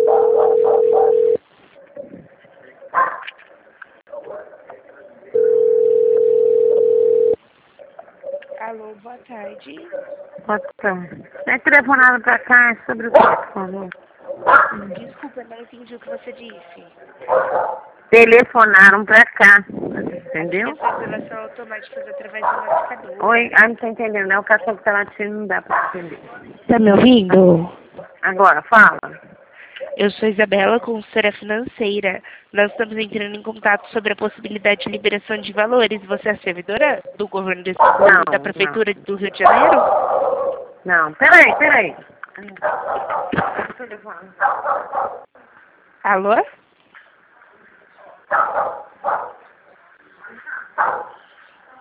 Alô, boa tarde. Boa tarde. É telefonado pra cá sobre o que, por favor? Desculpa, não entendi o que você disse. Telefonaram pra cá, Aqui entendeu? as revelações automáticas através do notificador. Oi, não tô entendendo, né? O cachorro que tá latindo não dá pra entender. Tá me ouvindo? Agora, fala. Eu sou Isabela, consultora financeira. Nós estamos entrando em contato sobre a possibilidade de liberação de valores. Você é servidora do governo do estado da prefeitura do Rio de Janeiro? Não, peraí. Alô?